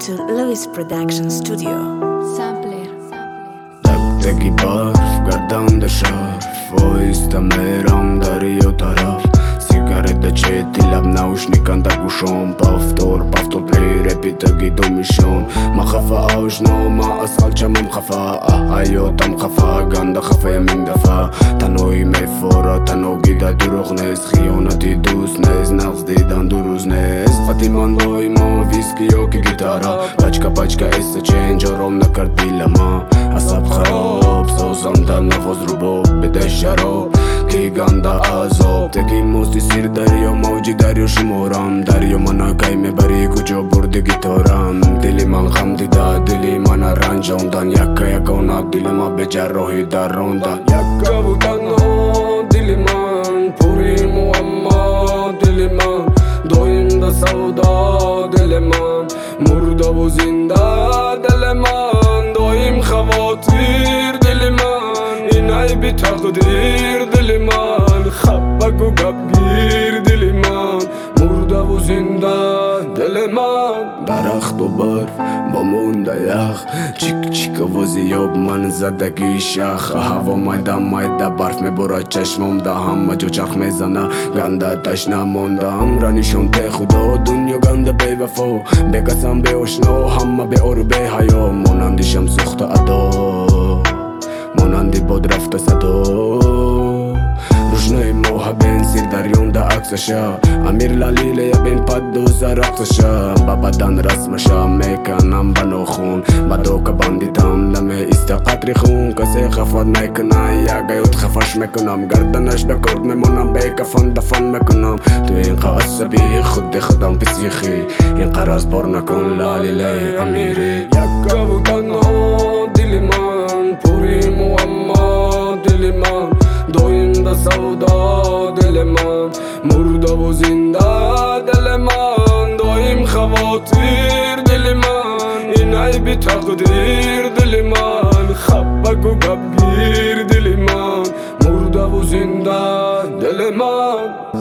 to Lewis Production Studio. Sampler. Տակտեկի բարվ, գարդան դե շարվ, Ոյստա մերամ դարիո տարավ, Սիգարետը չէ դիլավ նաուշնիկ անդակուշոն, Պավտոր պլի ռեպիտը գիտում իշոն, Մա խավա աուժնո, մա ասալ չամում խավա, Այո տամ խավա, գանդա խավա եմ իմ դավա, Տանոյի մե ֆորա, տանո գիդա դուրողնես, Խիոնատի դուսնես, նաղս դիդան դուրուզնես, Ֆատիման լոյմո, վիսկի յոկի գիտարա, Պաչկա էսը չեն ջորոմ նկրտ դիլամա, Ասապ խարոb, սոզանդան նավոզ ռուբոb, բեդե շարոb, Կիգանդա ազոb, Տեկի մոստի սիր դարիո մոջի դարիո շիմորամ, Դարիո մանակայ մե բարի կուջո բուրդի գիտորամ, Դիլիման խամ դիդա, դիլիման արանջոնդան, Յակկա դիլիմա բեջարոհի դարոնդան, Յակկա վուտանո, դիլիման, Պուրի մուամմա, դիլիման, Դոյմ դա սավուդա, դիլիման, Մուրդա վուզինդա, դիլիման, Դոյմ խավոտիր, դիլիման, Ինայ բիտաղդիր, դիլիման, Խապակ ու գապգիր, դիլիման, Մուրդա վուզինդա, դիլիման, Բարախտ ու բարվ, բոմունդա յախ, Չիկ վոզիյոբ ման զադագի շախ, Ահավո մայդա բարվ մե բորա ճաշմոմ դա համա ջոչախ մեզանա, Գանդա տաշնա մոնդա ամրանիշոն թե խուդո, Դունյո գանդա բե վաֆո, Բեկասան բե օշնո, Համա բե օր բե հայո, Մոնանդի շամ սուխտա ադո, Մոնանդի բոդրավտա սադո, Ռուժնոյ մոհա բեն սիր դարյոն դա ակսաշա, Ամիր լալիլե յա բեն պադդո զարակսաշա, Բաբադան ռասմաշա մեկան ամբանոխուն, Բադոկա բանդիտամ լամե իստա qatri-խուն, Կասե խավատ մեկնա, Յագայոտ խավաշ մեկնամ, Գարդանաշ բեկորդ մեմոնամ, Բեկա դαφան մեկնամ, Դու ինխա ասաբի, խուդի խդամ պիսիխի, Ինխարաս բորնակոն լալիլե ամիրի, Յակկա վուտանո, դիլիման, Պուրի մուամմա, դիլիման, Դոյմ դա սավուդա, դիլիման, Մուրդա վուզինդա, դիլիման, Դոյմ խավոտիր, դիլիման, Ինայ բիտաղդիր, դիլիման, Խապակ ու գապգիր, դիլիման, Մուրդա վուզինդա, դիլիման